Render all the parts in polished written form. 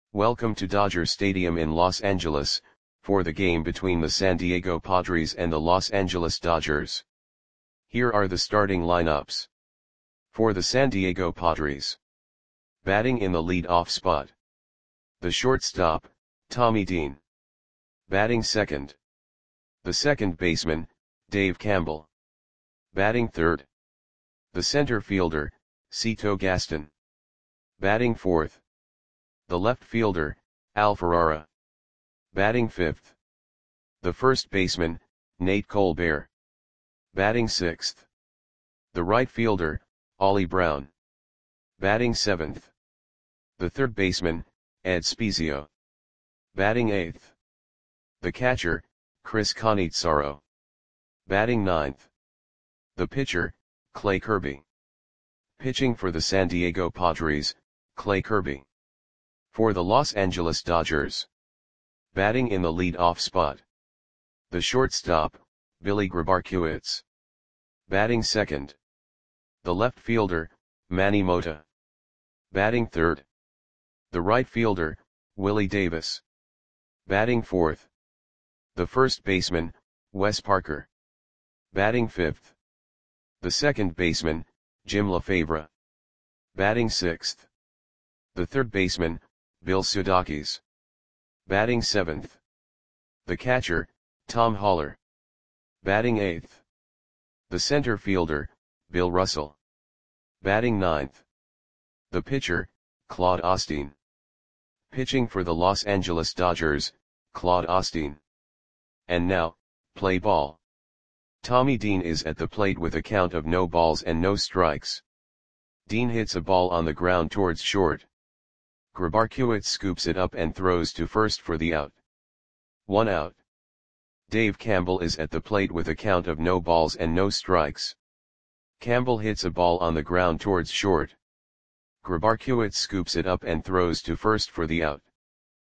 Welcome to Dodger Stadium in Los Angeles, for the game between the San Diego Padres and the Los Angeles Dodgers. Here are the starting lineups. For the San Diego Padres. Batting in the lead-off spot. The shortstop, Tommy Dean. Batting second. The second baseman, Dave Campbell. Batting third. The center fielder, Cito Gaston. Batting fourth. The left fielder, Al Ferrara. Batting fifth. The first baseman, Nate Colbert. Batting sixth. The right fielder, Ollie Brown. Batting seventh. The third baseman, Ed Spezio. Batting eighth. The catcher, Chris Cannizzaro. Batting ninth. The pitcher, Clay Kirby. Pitching for the San Diego Padres, Clay Kirby. For the Los Angeles Dodgers. Batting in the lead-off spot. The shortstop, Billy Grabarkewicz. Batting second. The left fielder, Manny Mota. Batting third. The right fielder, Willie Davis. Batting fourth. The first baseman, Wes Parker. Batting fifth. The second baseman, Jim Lefebvre. Batting sixth. The third baseman, Bill Sudakis. Batting seventh. The catcher, Tom Haller. Batting eighth. The center fielder, Bill Russell. Batting ninth. The pitcher, Claude Osteen. Pitching for the Los Angeles Dodgers, Claude Osteen. And now, play ball. Tommy Dean is at the plate with a count of no balls and no strikes. Dean hits a ball on the ground towards short. Grabarkewicz scoops it up and throws to first for the out. 1 out. Dave Campbell is at the plate with a count of no balls and no strikes. Campbell hits a ball on the ground towards short. Grabarkewicz scoops it up and throws to first for the out.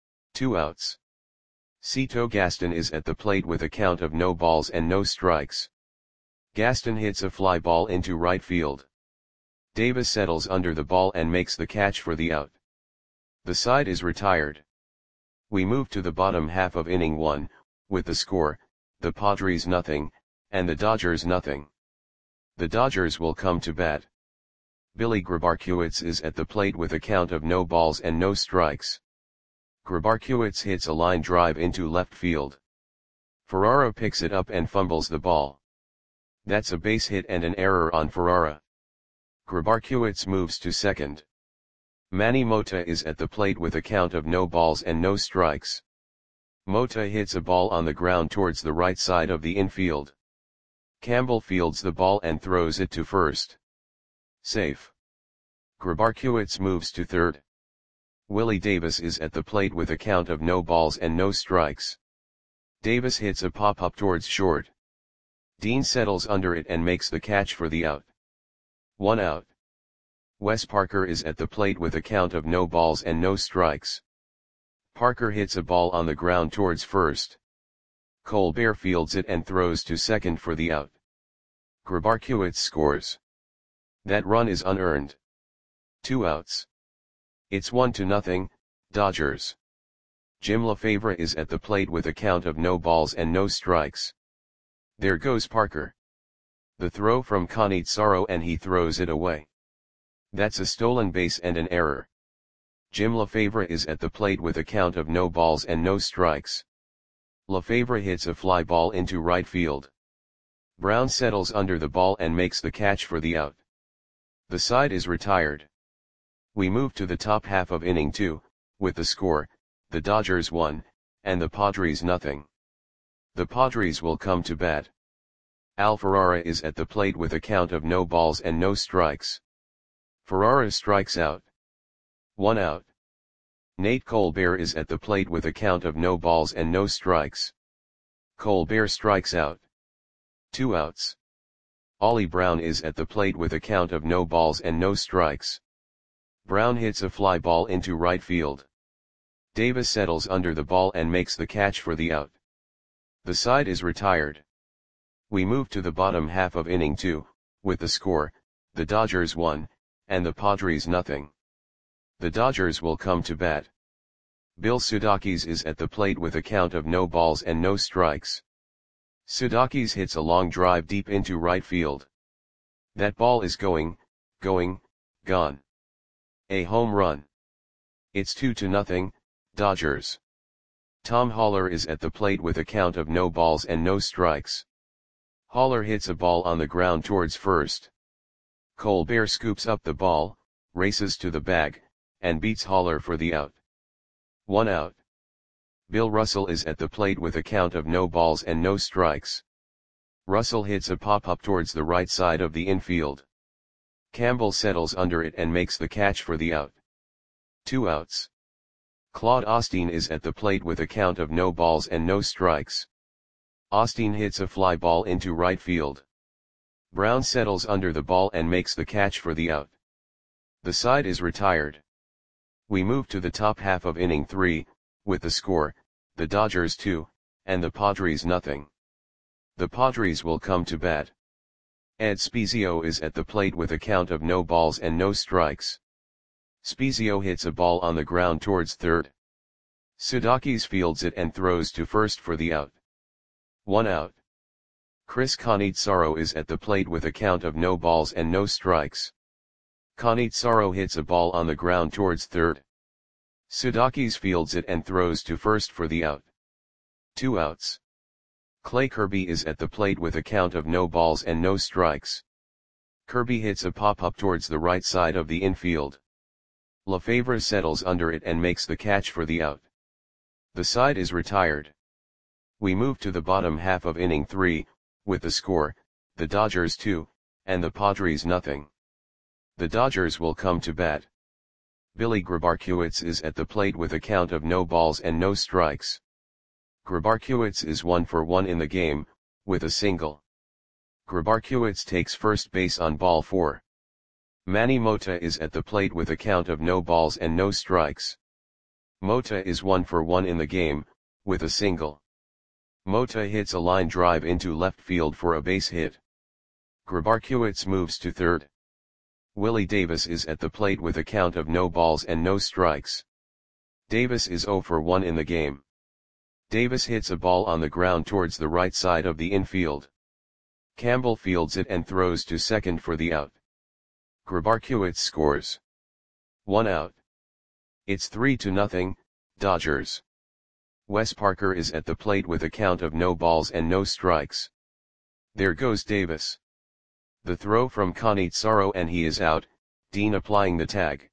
2 outs. Cito Gaston is at the plate with a count of no balls and no strikes. Gaston hits a fly ball into right field. Davis settles under the ball and makes the catch for the out. The side is retired. We move to the bottom half of inning 1, with the score, the Padres nothing, and the Dodgers nothing. The Dodgers will come to bat. Billy Grabarkewicz is at the plate with a count of no balls and no strikes. Grabarkewicz hits a line drive into left field. Ferrara picks it up and fumbles the ball. That's a base hit and an error on Ferrara. Grabarkewicz moves to second. Manny Mota is at the plate with a count of no balls and no strikes. Mota hits a ball on the ground towards the right side of the infield. Campbell fields the ball and throws it to first. Safe. Grabarkewicz moves to third. Willie Davis is at the plate with a count of no balls and no strikes. Davis hits a pop-up towards short. Dean settles under it and makes the catch for the out. 1 out. Wes Parker is at the plate with a count of no balls and no strikes. Parker hits a ball on the ground towards first. Colbert fields it and throws to second for the out. Grabarkewicz scores. That run is unearned. 2 outs. It's 1-0, Dodgers. Jim Lefebvre is at the plate with a count of no balls and no strikes. There goes Parker. The throw from Cannizzaro and he throws it away. That's a stolen base and an error. Jim Lefebvre is at the plate with a count of no balls and no strikes. Lefebvre hits a fly ball into right field. Brown settles under the ball and makes the catch for the out. The side is retired. We move to the top half of inning 2, with the score, the Dodgers 1, and the Padres nothing. The Padres will come to bat. Al Ferrara is at the plate with a count of no balls and no strikes. Ferrara strikes out. 1 out. Nate Colbert is at the plate with a count of no balls and no strikes. Colbert strikes out. 2 outs. Ollie Brown is at the plate with a count of no balls and no strikes. Brown hits a fly ball into right field. Davis settles under the ball and makes the catch for the out. The side is retired. We move to the bottom half of inning 2, with the score, the Dodgers 1, and the Padres nothing. The Dodgers will come to bat. Bill Sudakis is at the plate with a count of no balls and no strikes. Sudakis hits a long drive deep into right field. That ball is going, gone. A home run. It's 2-0, Dodgers. Tom Haller is at the plate with a count of no balls and no strikes. Haller hits a ball on the ground towards first. Colbert scoops up the ball, races to the bag, and beats Haller for the out. 1 out. Bill Russell is at the plate with a count of no balls and no strikes. Russell hits a pop-up towards the right side of the infield. Campbell settles under it and makes the catch for the out. 2 outs. Claude Osteen is at the plate with a count of no balls and no strikes. Osteen hits a fly ball into right field. Brown settles under the ball and makes the catch for the out. The side is retired. We move to the top half of inning 3, with the score, the Dodgers 2, and the Padres nothing. The Padres will come to bat. Ed Spiezio is at the plate with a count of no balls and no strikes. Spiezio hits a ball on the ground towards third. Sudakis fields it and throws to first for the out. 1 out. Chris Cannizzaro is at the plate with a count of no balls and no strikes. Cannizzaro hits a ball on the ground towards third. Sudakis fields it and throws to first for the out. 2 outs. Clay Kirby is at the plate with a count of no balls and no strikes. Kirby hits a pop-up towards the right side of the infield. Lefebvre settles under it and makes the catch for the out. The side is retired. We move to the bottom half of inning 3, with the score, the Dodgers 2, and the Padres nothing. The Dodgers will come to bat. Billy Grabarkewitz is at the plate with a count of no balls and no strikes. Grabarkewitz is 1 for 1 in the game, with a single. Grabarkewitz takes first base on ball 4. Manny Mota is at the plate with a count of no balls and no strikes. Mota is 1 for 1 in the game, with a single. Mota hits a line drive into left field for a base hit. Grabarkewitz moves to third. Willie Davis is at the plate with a count of no balls and no strikes. Davis is 0 for 1 in the game. Davis hits a ball on the ground towards the right side of the infield. Campbell fields it and throws to second for the out. Grabarkewitz scores. 1 out. It's 3-0, Dodgers. Wes Parker is at the plate with a count of no balls and no strikes. There goes Davis. The throw from Cannizzaro and he is out, Dean applying the tag.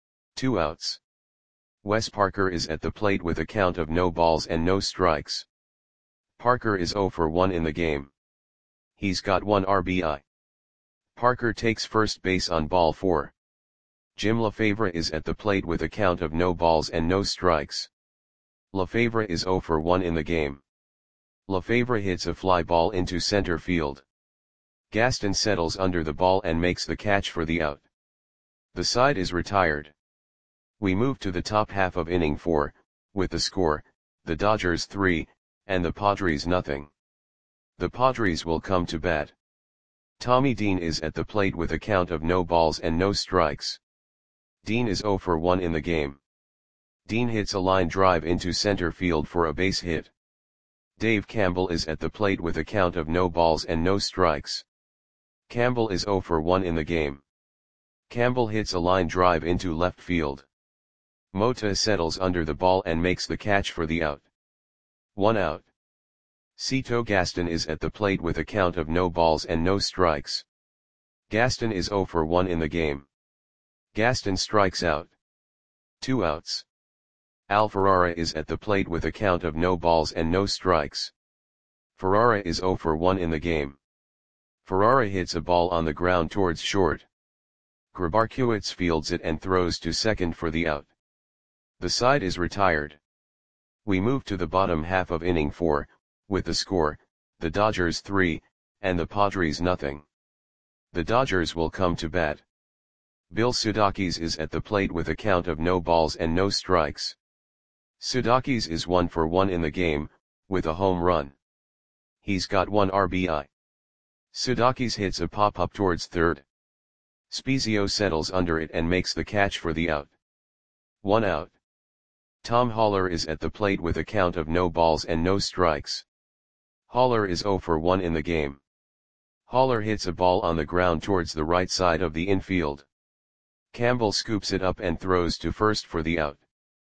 2 outs. Wes Parker is at the plate with a count of no balls and no strikes. Parker is 0 for 1 in the game. He's got 1 RBI. Parker takes first base on ball 4. Jim Lefebvre is at the plate with a count of no balls and no strikes. Lefebvre is 0 for 1 in the game. Lefebvre hits a fly ball into center field. Gaston settles under the ball and makes the catch for the out. The side is retired. We move to the top half of inning 4, with the score, the Dodgers 3, and the Padres nothing. The Padres will come to bat. Tommy Dean is at the plate with a count of no balls and no strikes. Dean is 0 for 1 in the game. Dean hits a line drive into center field for a base hit. Dave Campbell is at the plate with a count of no balls and no strikes. Campbell is 0 for 1 in the game. Campbell hits a line drive into left field. Mota settles under the ball and makes the catch for the out. 1 out. Cito Gaston is at the plate with a count of no balls and no strikes. Gaston is 0 for 1 in the game. Gaston strikes out. 2 outs. Al Ferrara is at the plate with a count of no balls and no strikes. Ferrara is 0 for 1 in the game. Ferrara hits a ball on the ground towards short. Grabarkewitz fields it and throws to second for the out. The side is retired. We move to the bottom half of inning 4, with the score, the Dodgers 3, and the Padres nothing. The Dodgers will come to bat. Bill Sudakis is at the plate with a count of no balls and no strikes. Sudakis is 1 for 1 in the game, with a home run. He's got 1 RBI. Sudakis hits a pop-up towards third. Spiezio settles under it and makes the catch for the out. 1 out. Tom Haller is at the plate with a count of no balls and no strikes. Haller is 0 for 1 in the game. Haller hits a ball on the ground towards the right side of the infield. Campbell scoops it up and throws to first for the out.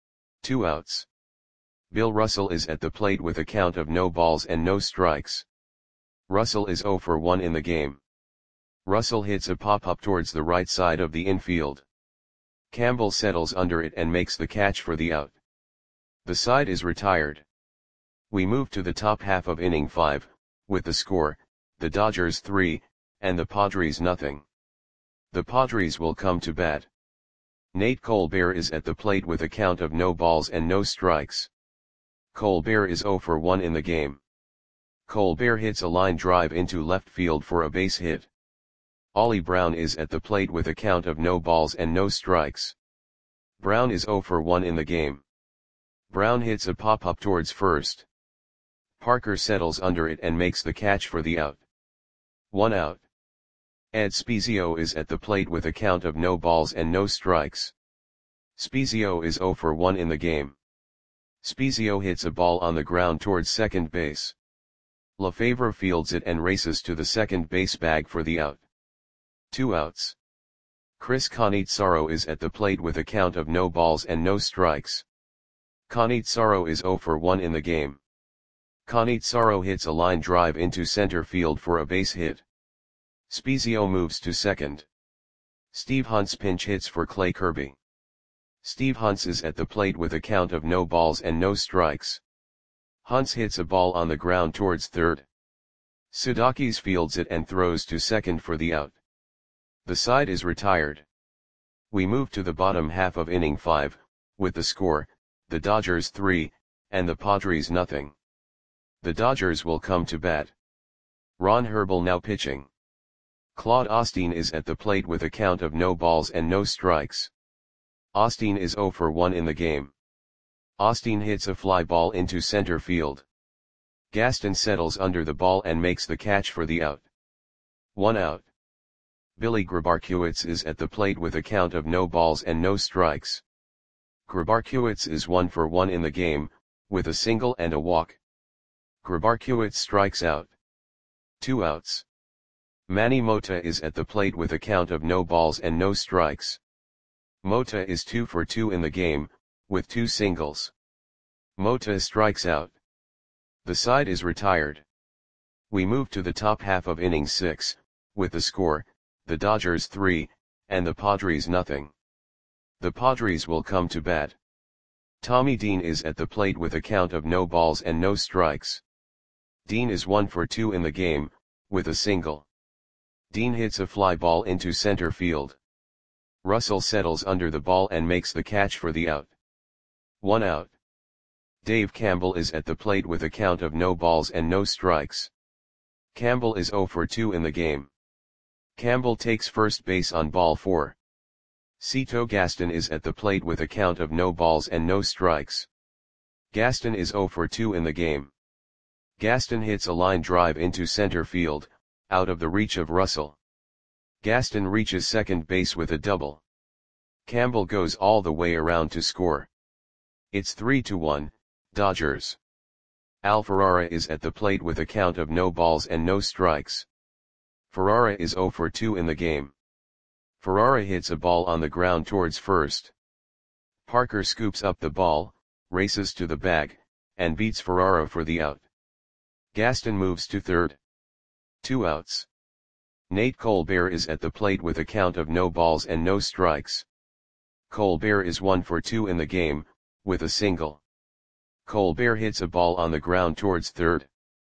2 outs. Bill Russell is at the plate with a count of no balls and no strikes. Russell is 0 for 1 in the game. Russell hits a pop-up towards the right side of the infield. Campbell settles under it and makes the catch for the out. The side is retired. We move to the top half of inning 5, with the score, the Dodgers 3, and the Padres nothing. The Padres will come to bat. Nate Colbert is at the plate with a count of no balls and no strikes. Colbert is 0 for 1 in the game. Colbert hits a line drive into left field for a base hit. Ollie Brown is at the plate with a count of no balls and no strikes. Brown is 0 for 1 in the game. Brown hits a pop-up towards first. Parker settles under it and makes the catch for the out. 1 out. Ed Spezio is at the plate with a count of no balls and no strikes. Spezio is 0 for 1 in the game. Spezio hits a ball on the ground towards second base. Lefevre fields it and races to the second base bag for the out. 2 outs. Chris Cannizzaro is at the plate with a count of no balls and no strikes. Cannizzaro is 0 for 1 in the game. Cannizzaro hits a line drive into center field for a base hit. Spezio moves to second. Steve Hunts pinch hits for Clay Kirby. Steve Hunts is at the plate with a count of no balls and no strikes. Hunts hits a ball on the ground towards third. Sudakis fields it and throws to second for the out. The side is retired. We move to the bottom half of inning 5, with the score, the Dodgers 3, and the Padres nothing. The Dodgers will come to bat. Ron Herbel now pitching. Claude Osteen is at the plate with a count of no balls and no strikes. Osteen is 0 for 1 in the game. Osteen hits a fly ball into center field. Gaston settles under the ball and makes the catch for the out. 1 out. Billy Grabarkiewicz is at the plate with a count of no balls and no strikes. Grabarkiewicz is 1 for 1 in the game, with a single and a walk. Grabarkiewicz strikes out. 2 outs. Manny Mota is at the plate with a count of no balls and no strikes. Mota is 2 for 2 in the game, with 2 singles. Mota strikes out. The side is retired. We move to the top half of inning 6, with the score, the Dodgers 3, and the Padres nothing. The Padres will come to bat. Tommy Dean is at the plate with a count of no balls and no strikes. Dean is 1 for 2 in the game, with a single. Dean hits a fly ball into center field. Russell settles under the ball and makes the catch for the out. 1 out. Dave Campbell is at the plate with a count of no balls and no strikes. Campbell is 0 for 2 in the game. Campbell takes first base on ball 4. Cito Gaston is at the plate with a count of no balls and no strikes. Gaston is 0 for 2 in the game. Gaston hits a line drive into center field, out of the reach of Russell. Gaston reaches second base with a double. Campbell goes all the way around to score. It's 3-1, Dodgers. Al Ferrara is at the plate with a count of no balls and no strikes. Ferrara is 0 for 2 in the game. Ferrara hits a ball on the ground towards first. Parker scoops up the ball, races to the bag, and beats Ferrara for the out. Gaston moves to third. 2 outs. Nate Colbert is at the plate with a count of no balls and no strikes. Colbert is 1 for 2 in the game, with a single. Colbert hits a ball on the ground towards third.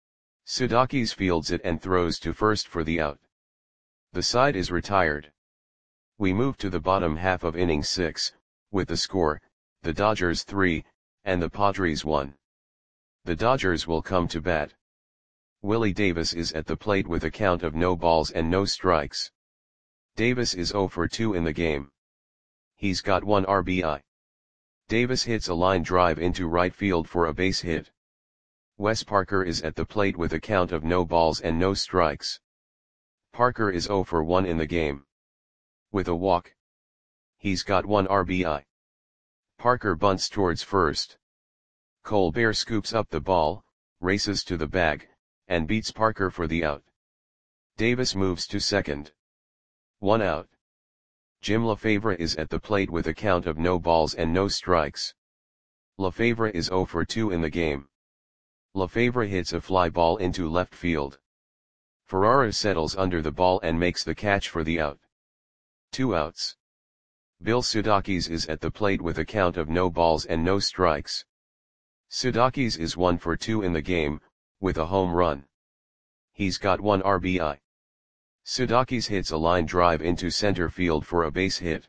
Sudakis fields it and throws to first for the out. The side is retired. We move to the bottom half of inning 6, with the score, the Dodgers 3, and the Padres 1. The Dodgers will come to bat. Willie Davis is at the plate with a count of no balls and no strikes. Davis is 0 for 2 in the game. He's got 1 RBI. Davis hits a line drive into right field for a base hit. Wes Parker is at the plate with a count of no balls and no strikes. Parker is 0 for 1 in the game. With a walk. He's got 1 RBI. Parker bunts towards first. Colbert scoops up the ball, races to the bag, and beats Parker for the out. Davis moves to second. 1 out. Jim Lefevre is at the plate with a count of no balls and no strikes. Lefevre is 0 for 2 in the game. Lefevre hits a fly ball into left field. Ferrara settles under the ball and makes the catch for the out. 2 outs. Bill Sudakis is at the plate with a count of no balls and no strikes. Sudakis is 1 for 2 in the game, with a home run. He's got 1 RBI. Sudakis hits a line drive into center field for a base hit.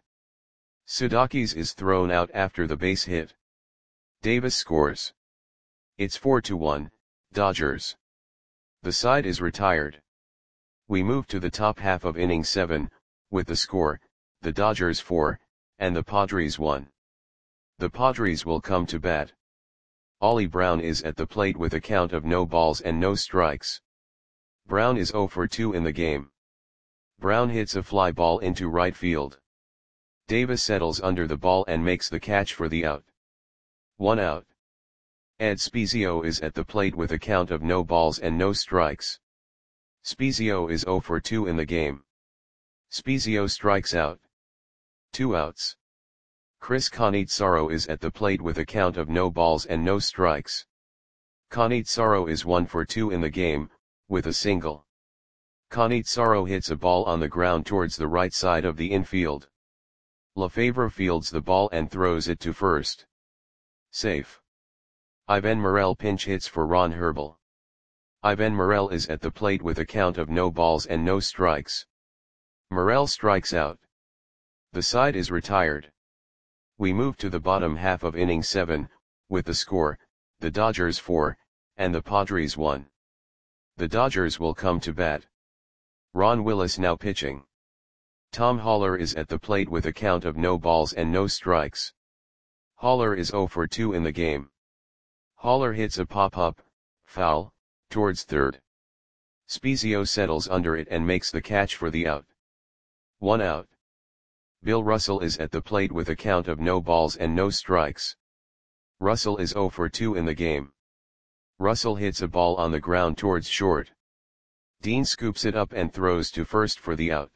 Sudakis is thrown out after the base hit. Davis scores. It's 4-1, Dodgers. The side is retired. We move to the top half of inning 7, with the score, the Dodgers 4, and the Padres 1. The Padres will come to bat. Ollie Brown is at the plate with a count of no balls and no strikes. Brown is 0 for 2 in the game. Brown hits a fly ball into right field. Davis settles under the ball and makes the catch for the out. 1 out. Ed Spiezio is at the plate with a count of no balls and no strikes. Spiezio is 0 for 2 in the game. Spiezio strikes out. 2 outs. Chris Cannizzaro is at the plate with a count of no balls and no strikes. Cannizzaro is 1 for 2 in the game, with a single. Cannizzaro hits a ball on the ground towards the right side of the infield. Lefevre fields the ball and throws it to first. Safe. Ivan Morel pinch hits for Ron Herbel. Ivan Morel is at the plate with a count of no balls and no strikes. Morel strikes out. The side is retired. We move to the bottom half of inning 7, with the score, the Dodgers 4, and the Padres 1. The Dodgers will come to bat. Ron Willis now pitching. Tom Haller is at the plate with a count of no balls and no strikes. Haller is 0 for 2 in the game. Haller hits a pop-up, foul, towards third. Spiezio settles under it and makes the catch for the out. 1 out. Bill Russell is at the plate with a count of no balls and no strikes. Russell is 0 for 2 in the game. Russell hits a ball on the ground towards short. Dean scoops it up and throws to first for the out.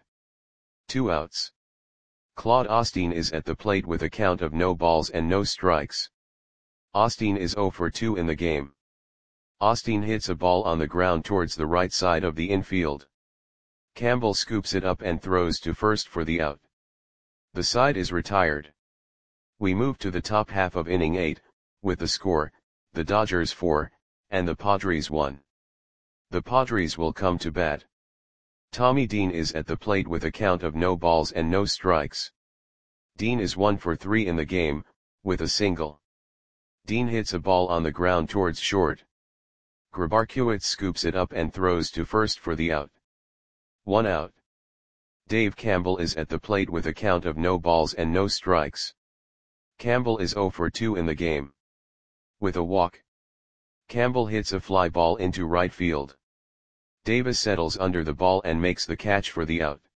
2 outs. Claude Osteen is at the plate with a count of no balls and no strikes. Osteen is 0 for 2 in the game. Osteen hits a ball on the ground towards the right side of the infield. Campbell scoops it up and throws to first for the out. The side is retired. We move to the top half of inning 8, with the score, the Dodgers 4, and the Padres 1. The Padres will come to bat. Tommy Dean is at the plate with a count of no balls and no strikes. Dean is 1 for 3 in the game, with a single. Dean hits a ball on the ground towards short. Grabarkiewicz scoops it up and throws to first for the out. 1 out. Dave Campbell is at the plate with a count of no balls and no strikes. Campbell is 0 for 2 in the game. With a walk. Campbell hits a fly ball into right field. Davis settles under the ball and makes the catch for the out.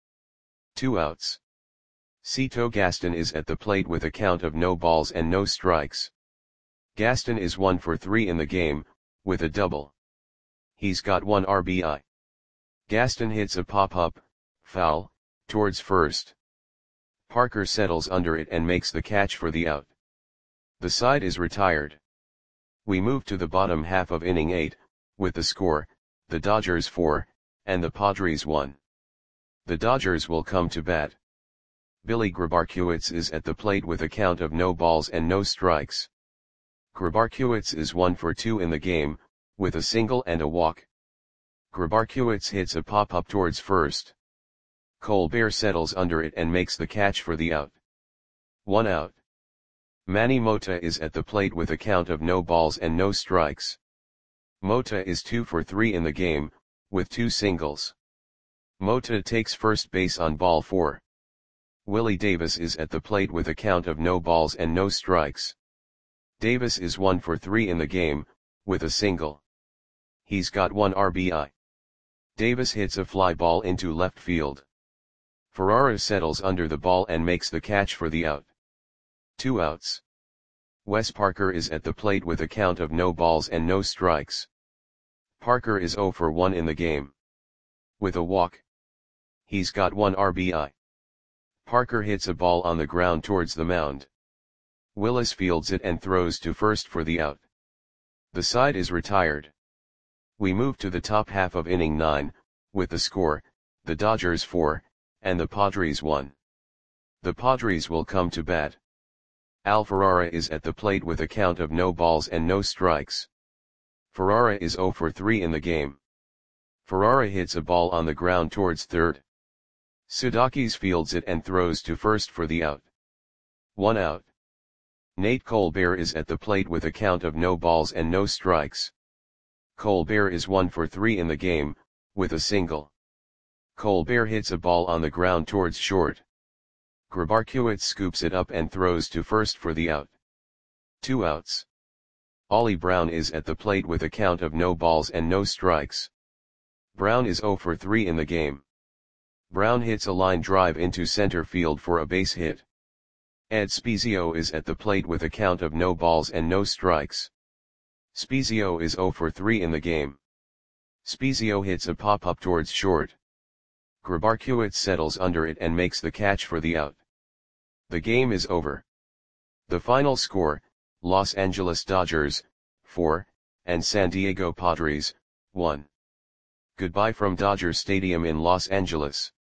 2 outs. Cito Gaston is at the plate with a count of no balls and no strikes. Gaston is 1 for 3 in the game, with a double. He's got 1 RBI. Gaston hits a pop-up, foul, towards first. Parker settles under it and makes the catch for the out. The side is retired. We move to the bottom half of inning 8, with the score, the Dodgers 4, and the Padres 1. The Dodgers will come to bat. Billy Grabarkiewicz is at the plate with a count of no balls and no strikes. Grabarkiewicz is 1 for 2 in the game, with a single and a walk. Grabarkiewicz hits a pop-up towards first. Colbert settles under it and makes the catch for the out. 1 out. Manny Mota is at the plate with a count of no balls and no strikes. Mota is 2 for 3 in the game, with 2 singles. Mota takes first base on ball 4. Willie Davis is at the plate with a count of no balls and no strikes. Davis is 1 for 3 in the game, with a single. He's got 1 RBI. Davis hits a fly ball into left field. Ferrara settles under the ball and makes the catch for the out. 2 outs. Wes Parker is at the plate with a count of no balls and no strikes. Parker is 0 for 1 in the game. With a walk. He's got 1 RBI. Parker hits a ball on the ground towards the mound. Willis fields it and throws to first for the out. The side is retired. We move to the top half of inning 9, with the score, the Dodgers 4, and the Padres 1. The Padres will come to bat. Al Ferrara is at the plate with a count of no balls and no strikes. Ferrara is 0 for 3 in the game. Ferrara hits a ball on the ground towards third. Sudakis fields it and throws to first for the out. 1 out. Nate Colbert is at the plate with a count of no balls and no strikes. Colbert is 1 for 3 in the game, with a single. Colbert hits a ball on the ground towards short. Grabarkewicz scoops it up and throws to first for the out. 2 outs. Ollie Brown is at the plate with a count of no balls and no strikes. Brown is 0 for 3 in the game. Brown hits a line drive into center field for a base hit. Ed Spezio is at the plate with a count of no balls and no strikes. Spezio is 0 for 3 in the game. Spezio hits a pop-up towards short. Grabarkewicz settles under it and makes the catch for the out. The game is over. The final score, Los Angeles Dodgers, 4, and San Diego Padres, 1. Goodbye from Dodger Stadium in Los Angeles.